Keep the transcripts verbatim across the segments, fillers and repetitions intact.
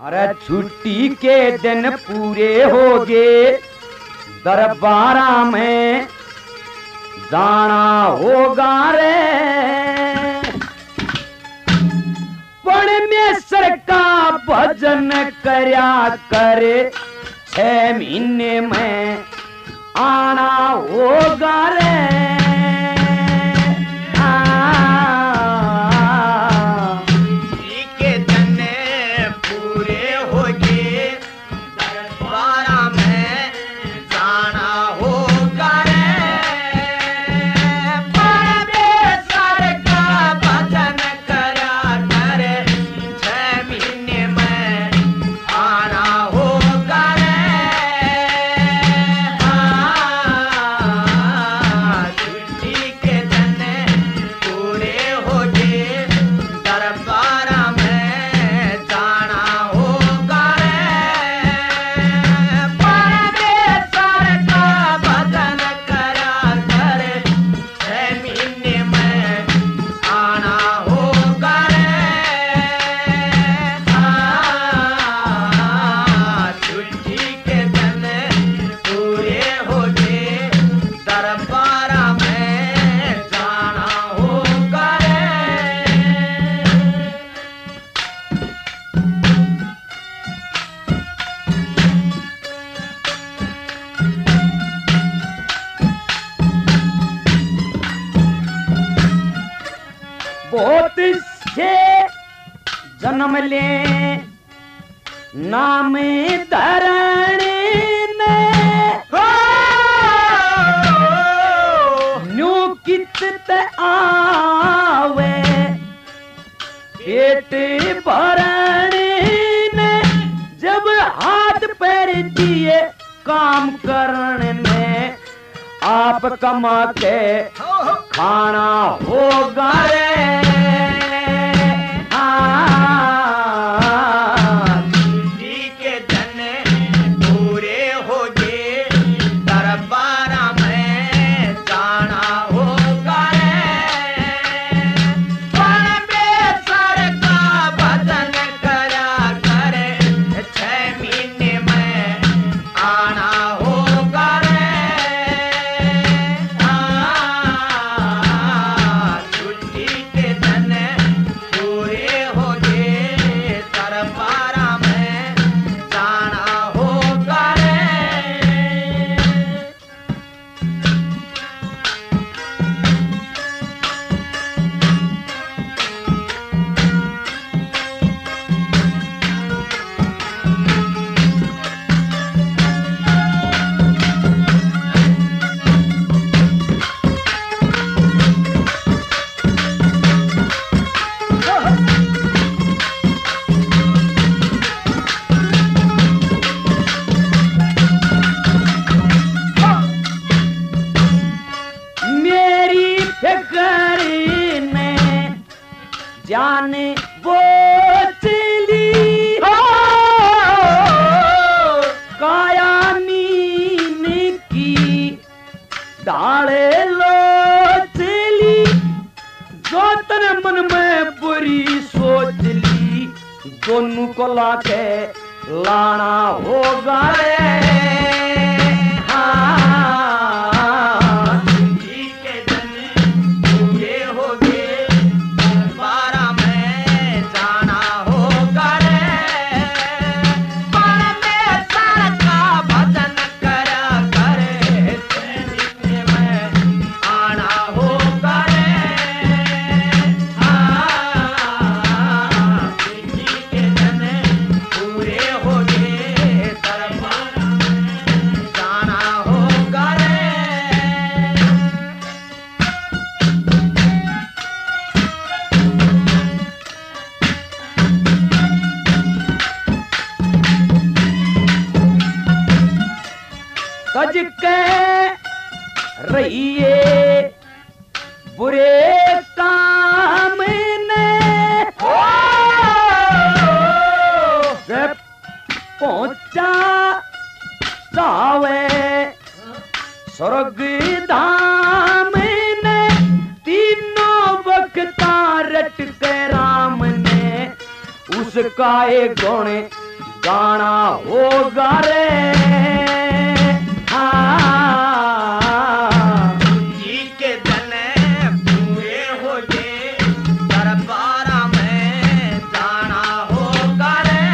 अरे छुट्टी के दिन पूरे हो गए, दरबारा में जाना होगा रे। परमेश्वर का भजन करया करे, छह महीने में आना होगा रे। बहुत से जन्म ले नाम धरने ने, न्यू कित आवे पेट भरने ने, जब हाथ पैर दिए काम करने ने, आप कमा के खाना होगा रे। जाने वो चली काया नीन की डाले लो चली, जो तन मन में बुरी सोच ली, दोनों को लाके लाना होगा रे। सज के रहिए बुरे काम ने, जब पहुंचा जावे स्वर्ग धाम ने, तीनों वक्त रट के राम ने उस उसका एक गुण गाना होगा रे। जी के धन पूरे हो जे दरबारा में जाना होगा रे।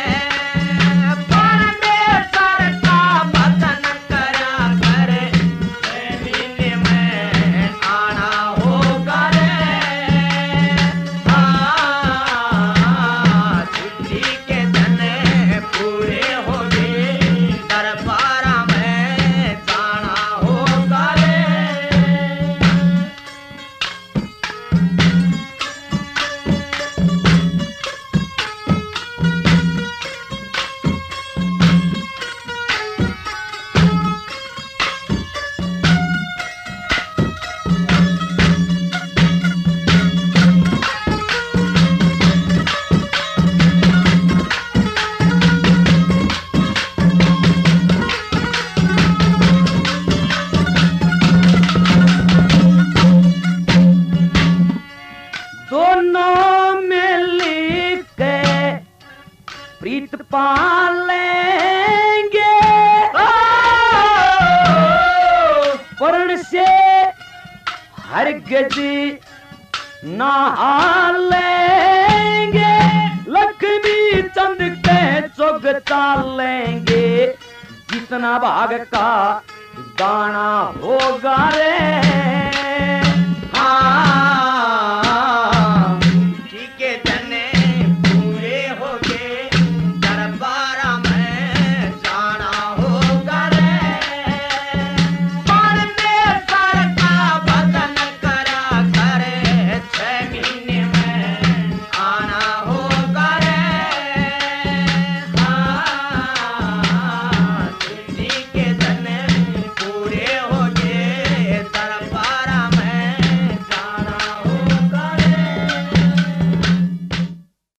परमेश्वर का भजन करा कर महीने में आना होगा रे। हाँ जी के धन पूरे हो जे दरबारा में जाना होगा रे। दोनों मिल के प्रीत पालेंगे, वर्ण से हरगिज नहा लेंगे। लक्ष्मी चंद के चुगता लेंगे, जितना भाग का दाना होगा रे।